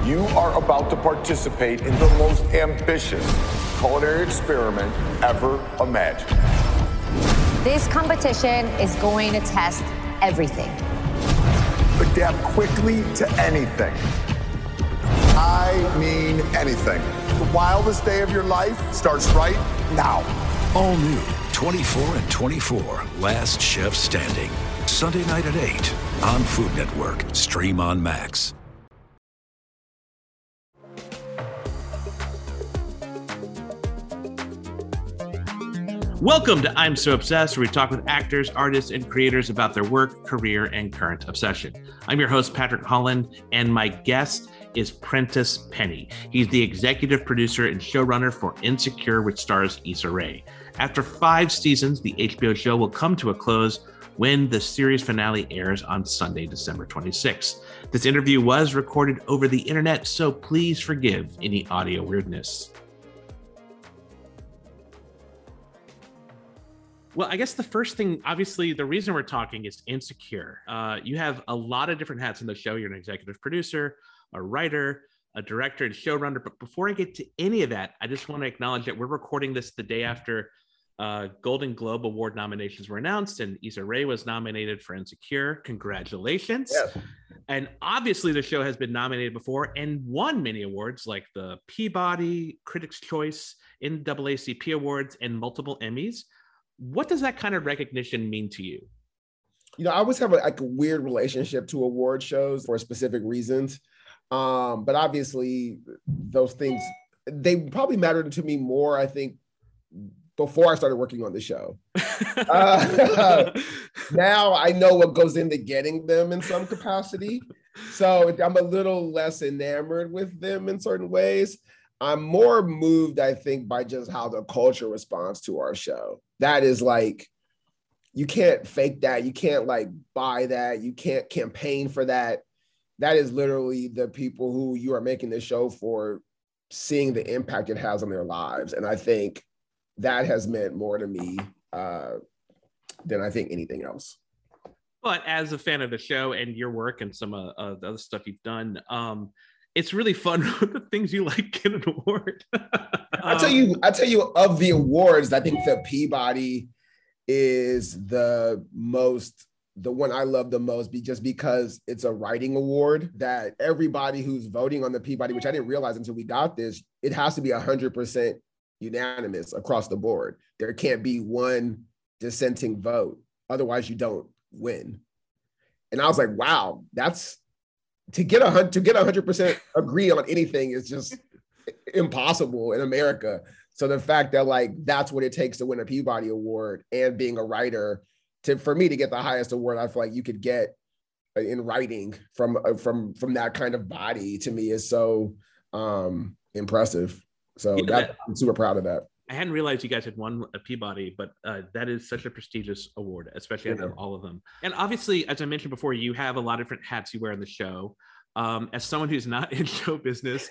You are about to participate in the most ambitious culinary experiment ever imagined. This competition is going to test everything. Adapt quickly to anything. I mean anything. The wildest day of your life starts right now. All new 24 and 24, Last Chef Standing. Sunday night at 8 on Food Network. Stream on Max. Welcome to I'm So Obsessed, where we talk with actors, artists, and creators about their work, career, and current obsession. I'm your host, Patrick Holland, and my guest is Prentice Penny. He's the executive producer and showrunner for Insecure, which stars Issa Rae. After 5 seasons, the HBO show will come to a close when the series finale airs on Sunday, December 26th. This interview was recorded over the internet, so please forgive any audio weirdness. Well, I guess the first thing, obviously, the reason we're talking is Insecure. You have a lot of different hats in the show. You're an executive producer, a writer, a director, and showrunner. But before I get to any of that, I just want to acknowledge that we're recording this the day after Golden Globe Award nominations were announced, and Issa Rae was nominated for Insecure. Congratulations. Yes. And obviously, the show has been nominated before and won many awards like the Peabody, Critics' Choice, NAACP Awards, and multiple Emmys. What does that kind of recognition mean to you? You know, I always have a weird relationship to award shows for specific reasons. But obviously those things, they probably mattered to me more, I think, before I started working on the show. Now I know what goes into getting them in some capacity. So I'm a little less enamored with them in certain ways. I'm more moved, I think, by just how the culture responds to our show. That is like, you can't fake that. You can't like buy that. You can't campaign for that. That is literally the people who you are making this show for, seeing the impact it has on their lives. And I think that has meant more to me than I think anything else. But as a fan of the show and your work and some of the other stuff you've done, it's really fun with the things you like get an award. I tell you, of the awards, I think the Peabody is the one I love the most, just because it's a writing award that everybody who's voting on the Peabody, which I didn't realize until we got this, it has to be 100% unanimous across the board. There can't be one dissenting vote. Otherwise you don't win. And I was like, wow, to get 100% agree on anything is just impossible in America. So the fact that like that's what it takes to win a Peabody Award, and being a writer, for me to get the highest award I feel like you could get in writing from that kind of body, to me is so impressive. So I'm super proud of that. I hadn't realized you guys had won a Peabody, but that is such a prestigious award, especially after all of them. And obviously, as I mentioned before, you have a lot of different hats you wear in the show. As someone who's not in show business,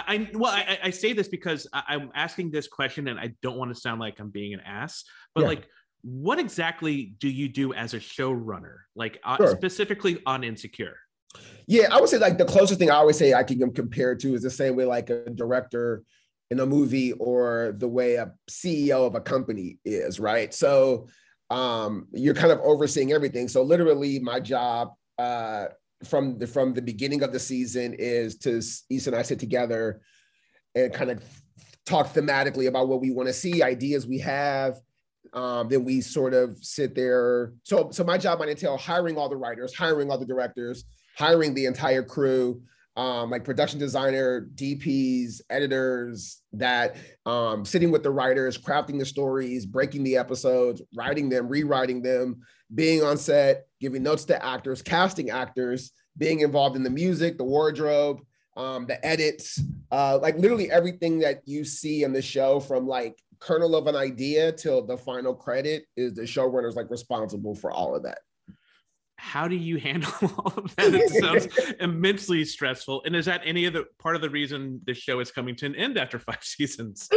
I say this because I'm asking this question and I don't want to sound like I'm being an ass, but like, what exactly do you do as a showrunner? Like specifically on Insecure? Yeah, I would say like the closest thing I always say I can compare it to is the same way like a director in a movie or the way a CEO of a company is, right? So you're kind of overseeing everything. So literally my job from the beginning of the season is to Issa and I sit together and kind of talk thematically about what we want to see, ideas we have. Then we sort of sit there. So my job might entail hiring all the writers, hiring all the directors, hiring the entire crew, like production designer, DPs, editors, that sitting with the writers, crafting the stories, breaking the episodes, writing them, rewriting them, being on set, giving notes to actors, casting actors, being involved in the music, the wardrobe, the edits, like literally everything that you see in the show, from like kernel of an idea till the final credit, is the showrunner's like responsible for all of that. How do you handle all of that? It sounds immensely stressful. And is that any of the part of the reason this show is coming to an end after 5 seasons?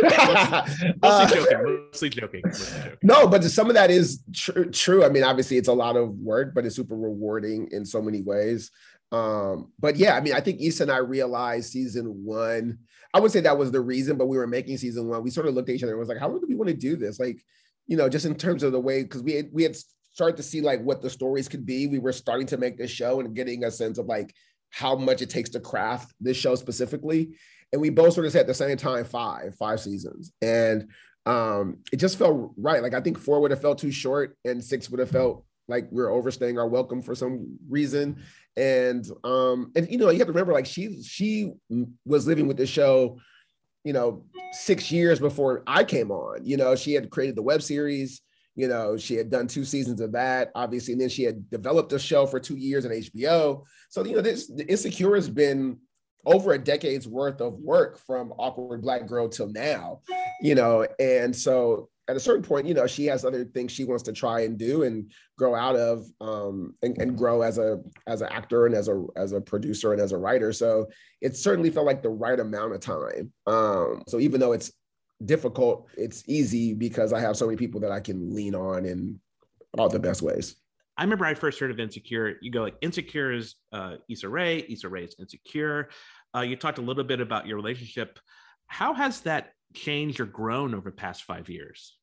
Mostly joking. No, but some of that is true. I mean, obviously it's a lot of work, but it's super rewarding in so many ways. But yeah, I mean, I think Issa and I realized season 1, I would say that was the reason, but we were making season 1. We sort of looked at each other and was like, how do we want to do this? Like, you know, just in terms of the way, because we had started to see like what the stories could be. We were starting to make this show and getting a sense of like how much it takes to craft this show specifically. And we both sort of said at the same time, five seasons. And it just felt right. Like I think 4 would have felt too short and 6 would have felt like we're overstaying our welcome for some reason. And you know, you have to remember, like she was living with the show, you know, 6 years before I came on. You know, she had created the web series, you know, she had done 2 seasons of that, obviously, and then she had developed the show for 2 years on HBO. So, you know, the Insecure has been over a decade's worth of work from Awkward Black Girl till now, you know, and so at a certain point, you know, she has other things she wants to try and do and grow out of, and grow as an actor and as a producer and as a writer. So it certainly felt like the right amount of time. So even though it's difficult, it's easy because I have so many people that I can lean on in all the best ways. I remember I first heard of Insecure. You go like, Insecure is Issa Rae is Insecure. You talked a little bit about your relationship. How has that changed or grown over the past 5 years?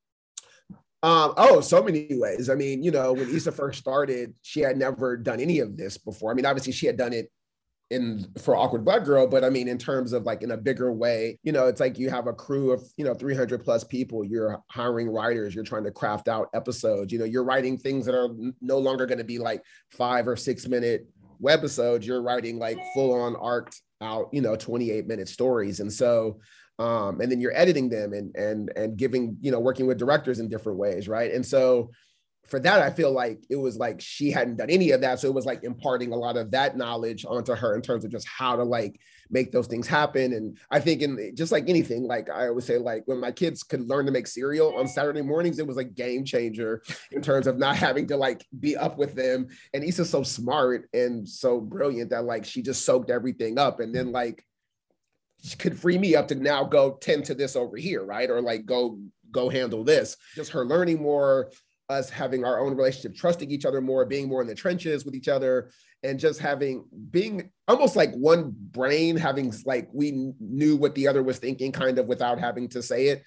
So many ways. I mean, you know, when Issa first started, she had never done any of this before. I mean, obviously she had done it for Awkward Black Girl, but I mean, in terms of like in a bigger way, you know, it's like you have a crew of, you know, 300 plus people, you're hiring writers, you're trying to craft out episodes, you know, you're writing things that are no longer going to be like 5 or 6 minute webisodes. You're writing like full on arced out, you know, 28-minute stories. And so, and then you're editing them and giving, you know, working with directors in different ways. Right. And so for that, I feel like it was like she hadn't done any of that. So it was like imparting a lot of that knowledge onto her in terms of just how to like make those things happen. And I think just like anything, like I always say, like when my kids could learn to make cereal on Saturday mornings, it was a game changer in terms of not having to like be up with them. And Issa's so smart and so brilliant that like she just soaked everything up. And then like she could free me up to now go tend to this over here, right? Or like go handle this. Just her learning more, us having our own relationship, trusting each other more, being more in the trenches with each other, and just being almost like one brain, having like we knew what the other was thinking kind of without having to say it.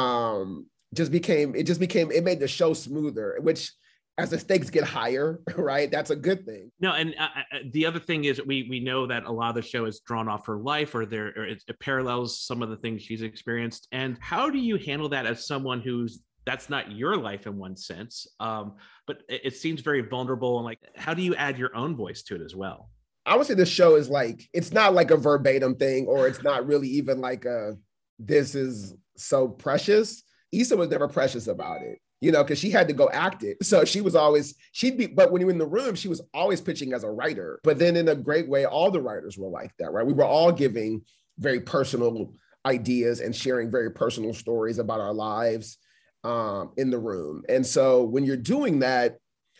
It made the show smoother, which as the stakes get higher, right? That's a good thing. No, and the other thing is we know that a lot of the show is drawn off her life or it parallels some of the things she's experienced. And how do you handle that as someone that's not your life in one sense, but it seems very vulnerable. And like, how do you add your own voice to it as well? I would say the show is like, it's not like a verbatim thing, or it's not really even like this is so precious. Issa was never precious about it, you know, because she had to go act it. So but when you were in the room, she was always pitching as a writer. But then in a great way, all the writers were like that, right? We were all giving very personal ideas and sharing very personal stories about our lives in the room. And so when you're doing that,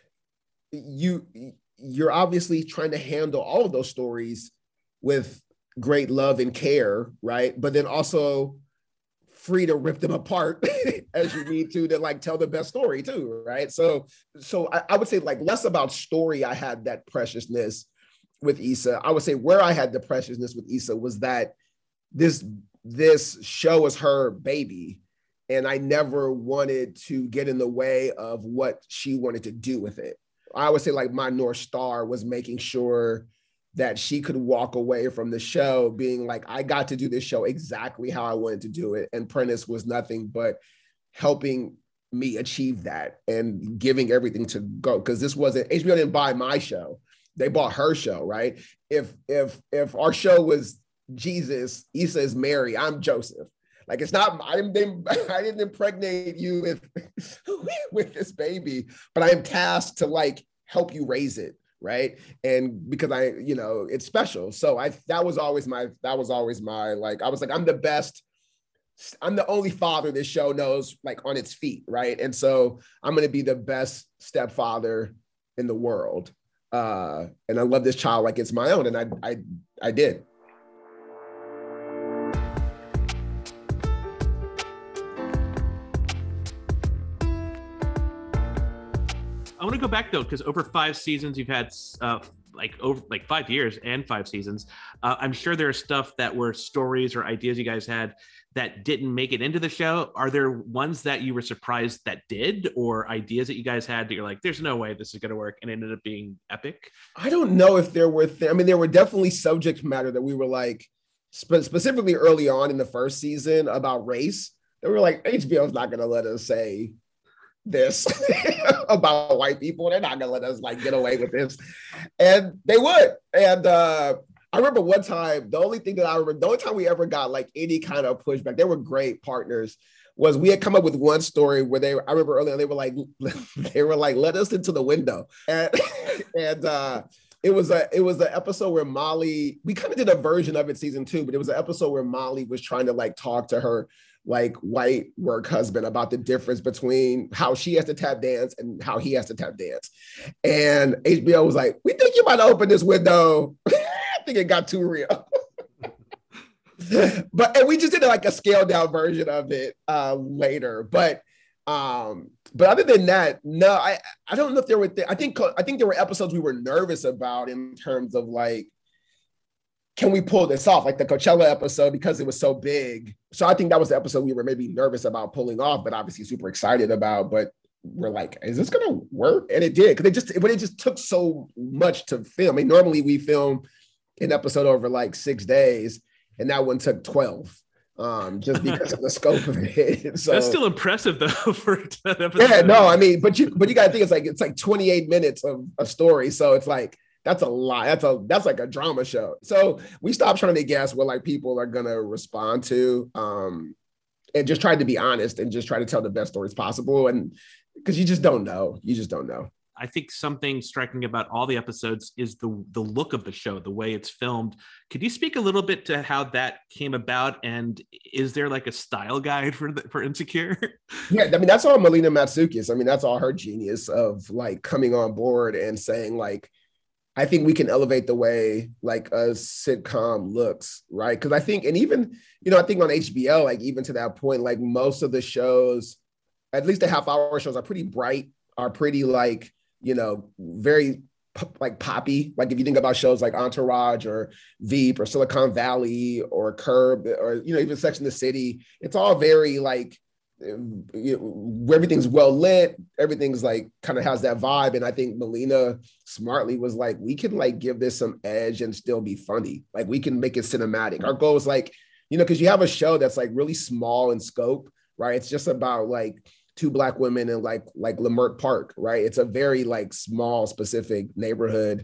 you're obviously trying to handle all of those stories with great love and care, right? But then also free to rip them apart as you need to like tell the best story too, right? So I would say like less about story, I had that preciousness with Issa. I would say where I had the preciousness with Issa was that this show was her baby, and I never wanted to get in the way of what she wanted to do with it. I would say like my North Star was making sure that she could walk away from the show being like, I got to do this show exactly how I wanted to do it. And Prentice was nothing but helping me achieve that and giving everything to go. Because this wasn't, HBO didn't buy my show. They bought her show, right? If our show was Jesus, Issa is Mary, I'm Joseph. Like, it's not, I didn't impregnate you with this baby, but I am tasked to like help you raise it, right? And because it's special. So that was always my, like, I was like, I'm the best, I'm the only father this show knows like on its feet, right? And so I'm going to be the best stepfather in the world. And I love this child like it's my own. And I did. I want to go back though, because over 5 seasons, you've had like over like 5 years and 5 seasons. I'm sure there are stuff that were stories or ideas you guys had that didn't make it into the show. Are there ones that you were surprised that did, or ideas that you guys had that you're like, there's no way this is going to work, and ended up being epic? I don't know if there were, I mean, there were definitely subject matter that we were like, specifically early on in the first season about race, that we were like, HBO's not going to let us say this about white people. They're not going to let us like get away with this. And they would. And I remember one time, the only time we ever got like any kind of pushback, they were great partners, was we had come up with one story where I remember earlier, they were like, let us into the window. And it was an episode where Molly, we kind of did a version of it season 2, but it was an episode where Molly was trying to like talk to her like white work husband about the difference between how she has to tap dance and how he has to tap dance. And HBO was like, we think you might open this window. I think it got too real. And we just did like a scaled down version of it later. But other than that, no, I don't know if there were, I think there were episodes we were nervous about in terms of like, can we pull this off? Like the Coachella episode, because it was so big. So I think that was the episode we were maybe nervous about pulling off, but obviously super excited about. But we're like, is this going to work? And it did, because it just took so much to film. I mean, normally we film an episode over like 6 days, and that one took 12. Just because of the scope of it. So that's still impressive though for that episode. Yeah, no, I mean, but you gotta think it's like 28 minutes of a story. So it's like, that's a lot. That's like a drama show. So we stopped trying to guess what like people are gonna respond to, and just tried to be honest and just try to tell the best stories possible. And because you just don't know. I think something striking about all the episodes is the look of the show, the way it's filmed. Could you speak a little bit to how that came about? And is there like a style guide for Insecure? Yeah, I mean, that's all Melina Matsoukas. I mean, that's all her genius of like coming on board and saying like, I think we can elevate the way like a sitcom looks, right? Because I think, and even, I think on HBO, like even to that point, like most of the shows, at least the half-hour shows, are pretty bright, are pretty like, very like poppy. Like if you think about shows like Entourage or Veep or Silicon Valley or Curb or, even Sex and the City, it's all very like, everything's well lit, everything's like kind of has that vibe. And I think Melina smartly was like, we can like give this some edge and still be funny. Like we can make it cinematic. Our goal is like, because you have a show that's like really small in scope, right? It's just about like 2 Black women in like Leimert Park, right? It's a very like small, specific neighborhood,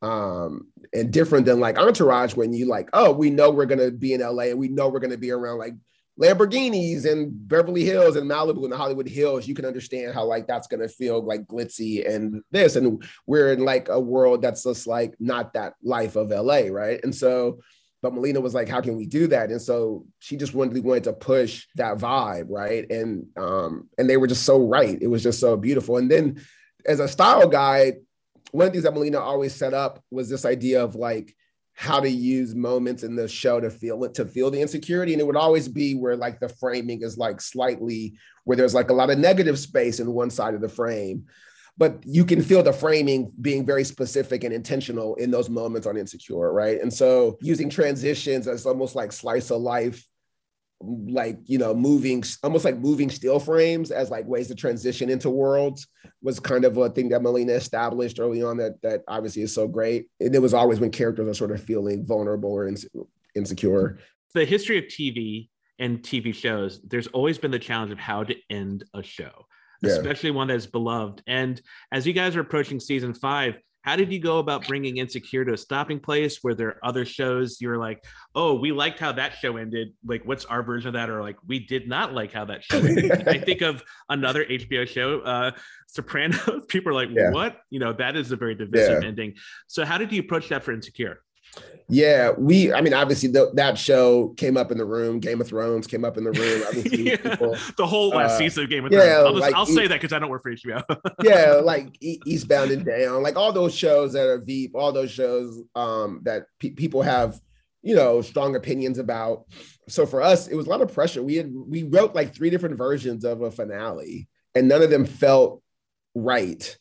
and different than like Entourage when you like, oh, we know we're gonna be in LA and we know we're gonna be around like Lamborghinis and Beverly Hills and Malibu and the Hollywood Hills. You can understand how like that's gonna feel like glitzy and this, and we're in like a world that's just like not that life of LA, right? And so, but Melina was like, how can we do that? And so she just wanted to push that vibe, right? And they were just so right. It was just so beautiful. And then as a style guide, one of the things that Melina always set up was this idea of like how to use moments in the show to feel the insecurity. And it would always be where like the framing is like slightly where there's like a lot of negative space in one side of the frame, but you can feel the framing being very specific and intentional in those moments on Insecure, right? And so using transitions as almost like slice of life, like, moving still frames as like ways to transition into worlds was kind of a thing that Melina established early on that obviously is so great. And it was always when characters are sort of feeling vulnerable or insecure. The history of TV and TV shows, there's always been the challenge of how to end a show, especially one that's beloved. And as you guys are approaching season 5, how did you go about bringing Insecure to a stopping place? Were there other shows you were like, oh, we liked how that show ended, like what's our version of that? Or like, we did not like how that show ended. I think of another HBO show, Sopranos. People are like, what? That is a very divisive ending. So how did you approach that for Insecure? Yeah, obviously that show came up in the room. Game of Thrones came up in the room. Obviously, people, the whole last season of Game of Thrones. I'll say that because I don't work for HBO. Like Eastbound and Down, like all those shows that are Veep, all those shows that people have, strong opinions about. So for us, it was a lot of pressure. We wrote like 3 different versions of a finale, and none of them felt right.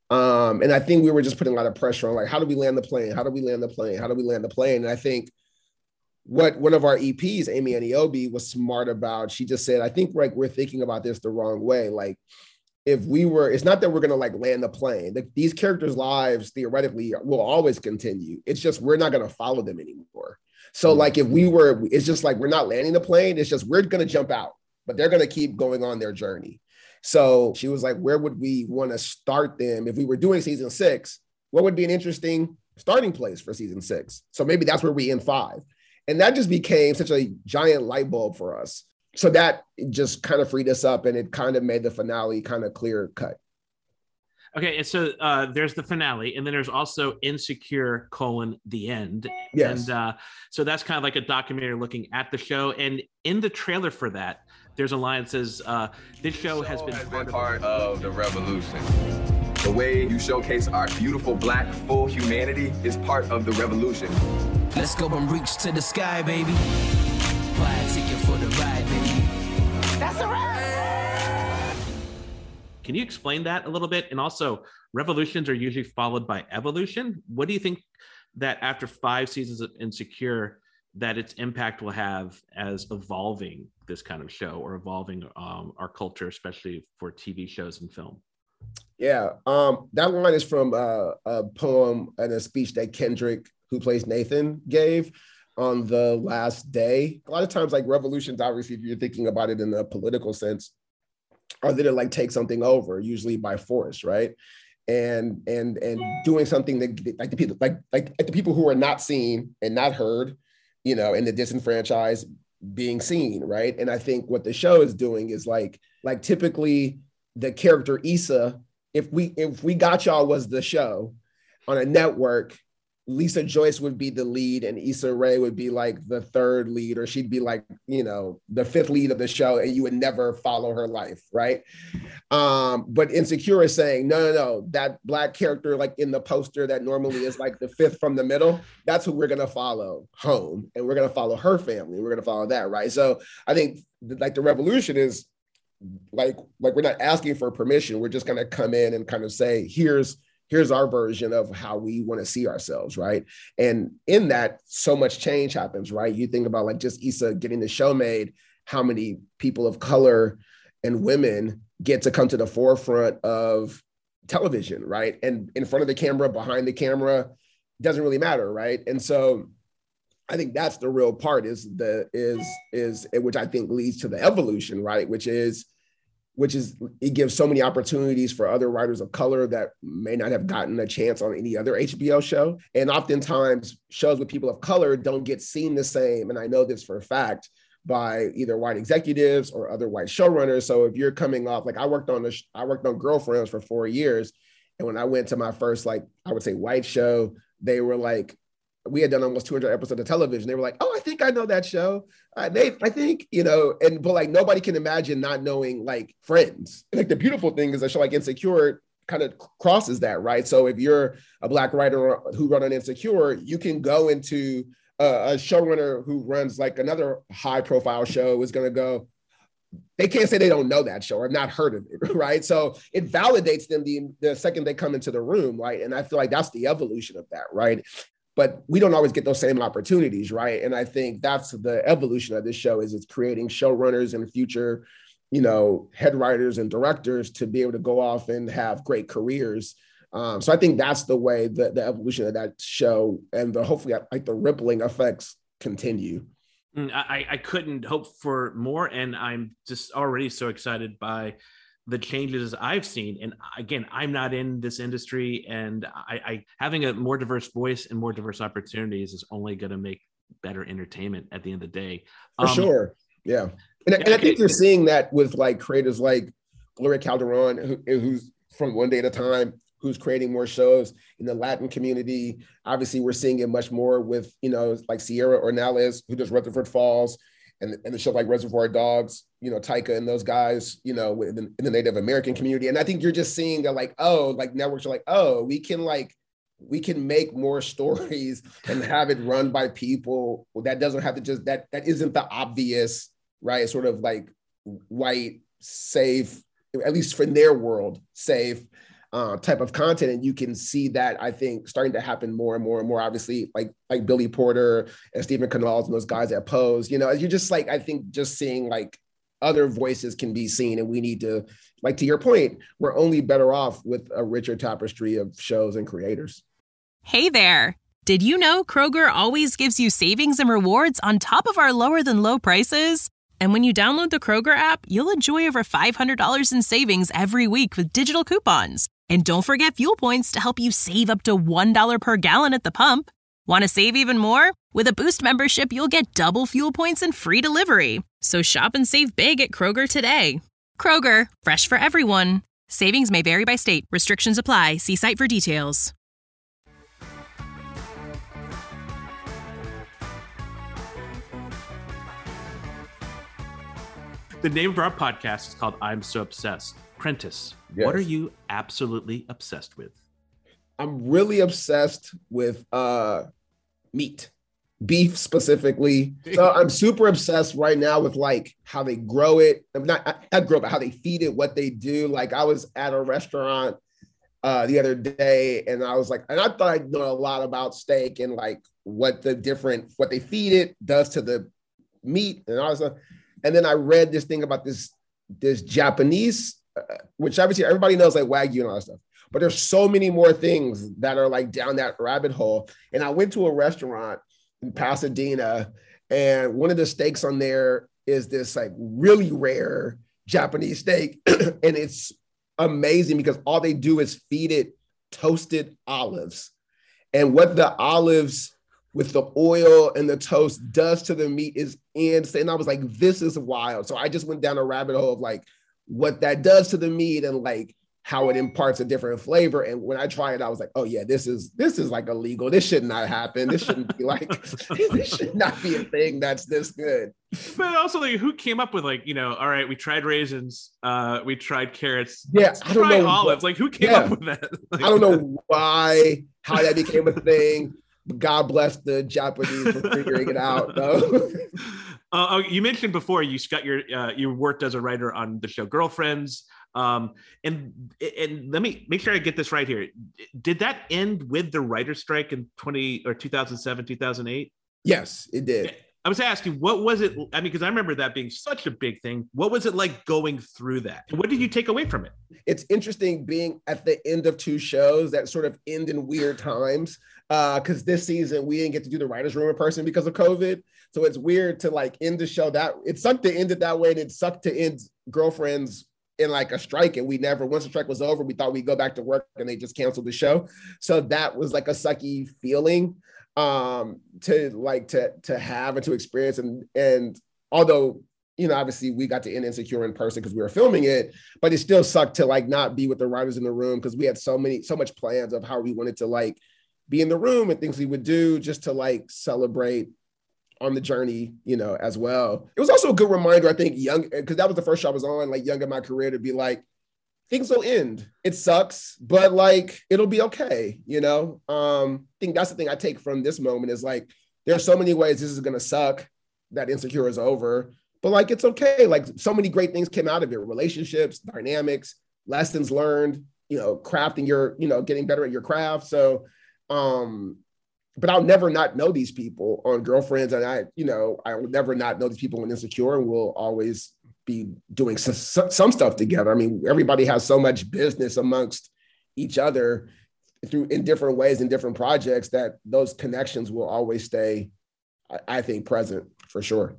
And I think we were just putting a lot of pressure on, like, how do we land the plane? How do we land the plane? How do we land the plane? And I think what one of our EPs, Amy Aniobi, was smart about, she just said, I think like we're thinking about this the wrong way. Like, if we were, it's not that we're going to like land the plane. Like, these characters' lives theoretically will always continue. It's just we're not going to follow them anymore. So like if we were, it's just like we're not landing the plane. It's just we're going to jump out, but they're going to keep going on their journey. So she was like, where would we want to start them? If we were doing season 6, what would be an interesting starting place for season 6? So maybe that's where we end 5. And that just became such a giant light bulb for us. So that just kind of freed us up, and it kind of made the finale kind of clear cut. Okay, and so there's the finale, and then there's also Insecure: The End. Yes. And so that's kind of like a documentary looking at the show. And in the trailer for that, there's a line that says, this show has been part of the revolution. The way you showcase our beautiful Black full humanity is part of the revolution. Let's go and reach to the sky, baby. Buy a ticket for the ride, baby. That's a wrap. Can you explain that a little bit? And also, revolutions are usually followed by evolution. What do you think that after 5 seasons of Insecure, that its impact will have as evolving this kind of show, or evolving our culture, especially for TV shows and film? Yeah, that line is from a poem and a speech that Kendrick, who plays Nathan, gave on the last day. A lot of times, like, revolutions, obviously, if you're thinking about it in a political sense, are there to like take something over, usually by force, right? And doing something that like the people who are not seen and not heard, you know, and the disenfranchised being seen, right? And I think what the show is doing is like typically the character Issa, if we Got Y'all was the show on a network, Lisa Joyce would be the lead and Issa Rae would be like the 3rd lead, or she'd be like, you know, the 5th lead of the show, and you would never follow her life, right? But Insecure is saying, no, that Black character like in the poster that normally is like the 5th from the middle, that's who we're going to follow home, and we're going to follow her family. We're going to follow that, right? So I think like the revolution is like we're not asking for permission. We're just going to come in and kind of say, here's our version of how we want to see ourselves, right? And in that, so much change happens, right? You think about like just Issa getting the show made, how many people of color and women get to come to the forefront of television, right? And in front of the camera, behind the camera, doesn't really matter, right? And so I think that's the real part is which I think leads to the evolution, right? Which is it gives so many opportunities for other writers of color that may not have gotten a chance on any other HBO show. And oftentimes shows with people of color don't get seen the same. And I know this for a fact by either white executives or other white showrunners. So if you're coming off, like I worked on Girlfriends for 4 years. And when I went to my first, like, I would say white show, they were like, we had done almost 200 episodes of television. They were like, oh, I think I know that show. I think, you know, but like nobody can imagine not knowing like Friends. Like the beautiful thing is a show like Insecure kind of crosses that, right? So if you're a Black writer who run on Insecure, you can go into a showrunner who runs like another high profile show is going to go, they can't say they don't know that show or have not heard of it, right? So it validates them the second they come into the room, right? And I feel like that's the evolution of that, right? But we don't always get those same opportunities, right? And I think that's the evolution of this show is it's creating showrunners and future, you know, head writers and directors to be able to go off and have great careers. So I think that's the way that the evolution of that show and hopefully like the rippling effects continue. I couldn't hope for more. And I'm just already so excited by the changes I've seen. And again, I'm not in this industry, and I having a more diverse voice and more diverse opportunities is only going to make better entertainment at the end of the day. For sure. Yeah. And I think you're seeing that with like creators like Gloria Calderon, who's from One Day at a Time, who's creating more shows in the Latin community. Obviously, we're seeing it much more with, you know, like Sierra Ornelas, who does Rutherford Falls, and the show like Reservoir Dogs, you know, Taika and those guys, you know, in the Native American community. And I think you're just seeing that like, oh, like networks are like, oh, we can make more stories and have it run by people that doesn't have to just, that isn't the obvious, right? Sort of like white, safe, at least for their world, safe type of content. And you can see that, I think, starting to happen more and more and more, obviously, like Billy Porter and Stephen Canals and those guys at Pose, you're just like, I think just seeing like other voices can be seen. And we need to, like, to your point, we're only better off with a richer tapestry of shows and creators. Hey there. Did you know Kroger always gives you savings and rewards on top of our lower than low prices? And when you download the Kroger app, you'll enjoy over $500 in savings every week with digital coupons. And don't forget fuel points to help you save up to $1 per gallon at the pump. Want to save even more? With a Boost membership, you'll get double fuel points and free delivery. So shop and save big at Kroger today. Kroger, fresh for everyone. Savings may vary by state. Restrictions apply. See site for details. The name of our podcast is called I'm So Obsessed. Prentice, Yes. What are you absolutely obsessed with? I'm really obsessed with meat, beef specifically. So I'm super obsessed right now with like how they grow it. Not grow, but how they feed it, what they do. Like I was at a restaurant the other day and I was like, and I thought I'd know a lot about steak and like what they feed it does to the meat. And I was like, and then I read this thing about this Japanese, which obviously everybody knows like Wagyu and all that stuff. But there's so many more things that are like down that rabbit hole. And I went to a restaurant in Pasadena, and one of the steaks on there is this like really rare Japanese steak. And it's amazing because all they do is feed it toasted olives. And what the olives with the oil and the toast does to the meat is insane. And I was like, this is wild. So I just went down a rabbit hole of like what that does to the meat and like how it imparts a different flavor. And when I tried it, I was like, oh yeah, this is like illegal. This should not happen. This shouldn't be like, this should not be a thing that's this good. But also, like, who came up with like, all right, we tried raisins, we tried carrots. Yeah, I don't know. Olives. Like, who came up with that? Like, I don't know how that became a thing. God bless the Japanese for figuring it out, though. You mentioned before you got you worked as a writer on the show Girlfriends, and let me make sure I get this right here. Did that end with the writer's strike in 2007, 2008? Yes, it did. I was asking, what was it? I mean, because I remember that being such a big thing. What was it like going through that? What did you take away from it? It's interesting being at the end of two shows that sort of end in weird times. Because this season we didn't get to do the writer's room in person because of COVID. So it's weird to like end the show that it sucked to end it that way. And it sucked to end Girlfriends in like a strike. And once the strike was over, we thought we'd go back to work and they just canceled the show. So that was like a sucky feeling to have and to experience. And although, obviously we got to end Insecure in person because we were filming it, but it still sucked to like not be with the writers in the room because we had so much plans of how we wanted to like be in the room and things we would do just to like celebrate on the journey, as well. It was also a good reminder, I think, because that was the first show I was on, like young in my career, to be like, things will end. It sucks, but like, it'll be okay. I think that's the thing I take from this moment is like, there's so many ways this is going to suck that Insecure is over, but like, it's okay. Like so many great things came out of it, relationships, dynamics, lessons learned, crafting your, getting better at your craft. So, but I'll never not know these people on Girlfriends. And I will never not know these people on Insecure, and we'll always be doing some stuff together. I mean, everybody has so much business amongst each other in different ways, in different projects, that those connections will always stay, I think, present for sure.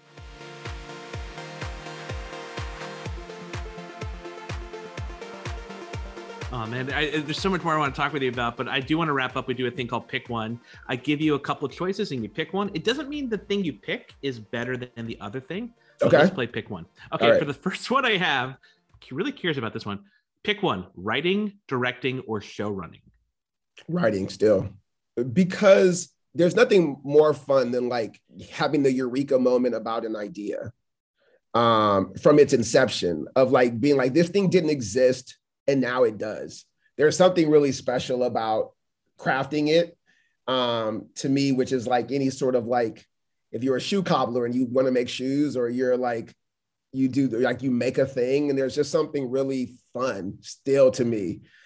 Oh man, there's so much more I want to talk with you about, but I do want to wrap up. We do a thing called Pick One. I give you a couple of choices and you pick one. It doesn't mean the thing you pick is better than the other thing. So okay. Let's play Pick One. Okay, right. For the first one I have, I'm really curious about this one. Pick one: writing, directing, or show running. Writing still, because there's nothing more fun than like having the eureka moment about an idea from its inception, of like being like, this thing didn't exist and now it does. There's something really special about crafting it to me, which is like any sort of like, if you're a shoe cobbler and you want to make shoes, or you're like, you make a thing, and there's just something really fun still to me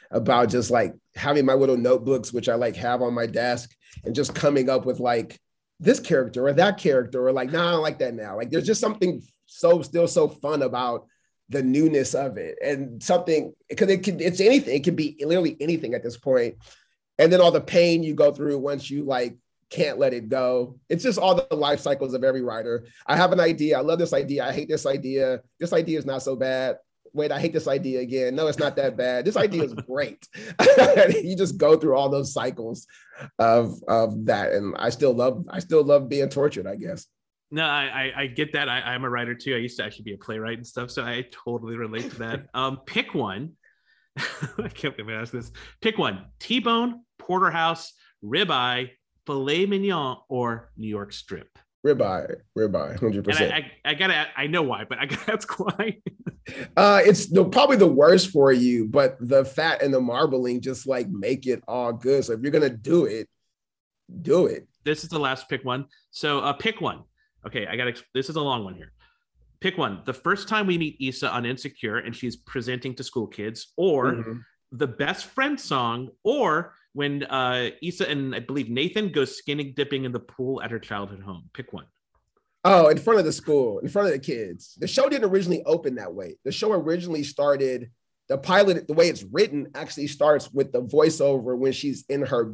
about just like having my little notebooks, which I like have on my desk, and just coming up with like this character or that character, or like, nah, I don't like that now. Like there's just something still so fun about the newness of it, and something, because it's anything, it can be literally anything at this point. And then all the pain you go through once you like can't let it go. It's just all the life cycles of every writer. I have an idea. I love this idea. I hate this idea. This idea is not so bad. Wait, I hate this idea again. No, it's not that bad. This idea is great. You just go through all those cycles of that. And I still love being tortured, I guess. No, I get that. I'm a writer too. I used to actually be a playwright and stuff, so I totally relate to that. Pick one. I can't believe I asked this. Pick one: T-bone, porterhouse, ribeye, filet mignon, or New York strip. Ribeye, 100%. And I know why, but I gotta ask why. It's probably the worst for you, but the fat and the marbling just like make it all good. So if you're gonna do it, do it. This is the last pick one. So pick one. Okay, this is a long one here. Pick one. The first time we meet Issa on Insecure and she's presenting to school kids, or the best friend song, or when Issa and I believe Nathan go skinny dipping in the pool at her childhood home. Pick one. Oh, in front of the school, in front of the kids. The show didn't originally open that way. The show originally started, the pilot, the way it's written actually starts with the voiceover when she's in her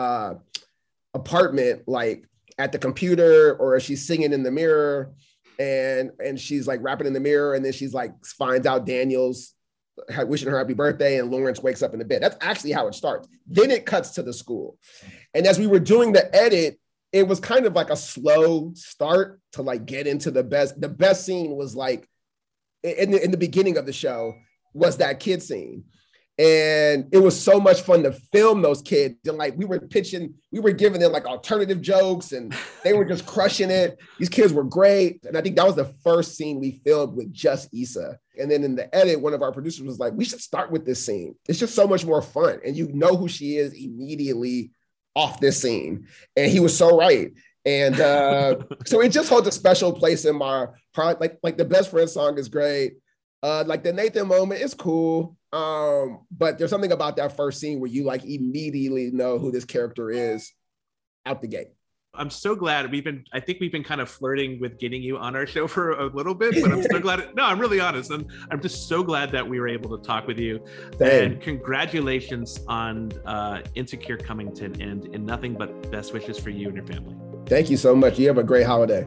apartment, like at the computer, or she's singing in the mirror, and she's like rapping in the mirror, and then she's like finds out Daniel's wishing her happy birthday, and Lawrence wakes up in the bed. That's actually how it starts. Then it cuts to the school. And as we were doing the edit, it was kind of like a slow start to like get into the best. The best scene was like in the beginning of the show was that kid scene. And it was so much fun to film those kids. And like we were giving them like alternative jokes, and they were just crushing it. These kids were great. And I think that was the first scene we filmed with just Issa. And then in the edit, one of our producers was like, we should start with this scene. It's just so much more fun. And you know who she is immediately off this scene. And he was so right. And so it just holds a special place in my heart. Like the best friend song is great. Like the Nathan moment is cool. But there's something about that first scene where you like immediately know who this character is out the gate. I'm so glad I think we've been kind of flirting with getting you on our show for a little bit, but I'm so glad. No, I'm really honest. I'm just so glad that we were able to talk with you. Same. And congratulations on Insecure coming to an end, and nothing but best wishes for you and your family. Thank you so much. You have a great holiday.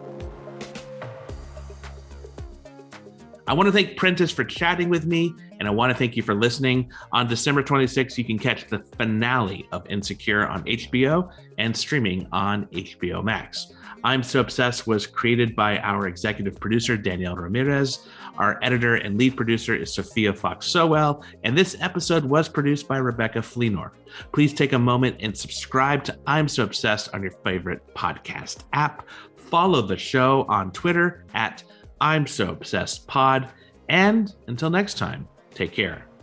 I want to thank Prentice for chatting with me, and I want to thank you for listening. On December 26th, you can catch the finale of Insecure on HBO and streaming on HBO Max. I'm So Obsessed was created by our executive producer, Danielle Ramirez. Our editor and lead producer is Sophia Fox-Sowell, and this episode was produced by Rebecca Fleenor. Please take a moment and subscribe to I'm So Obsessed on your favorite podcast app. Follow the show on Twitter at I'm So Obsessed Pod. And until next time, take care.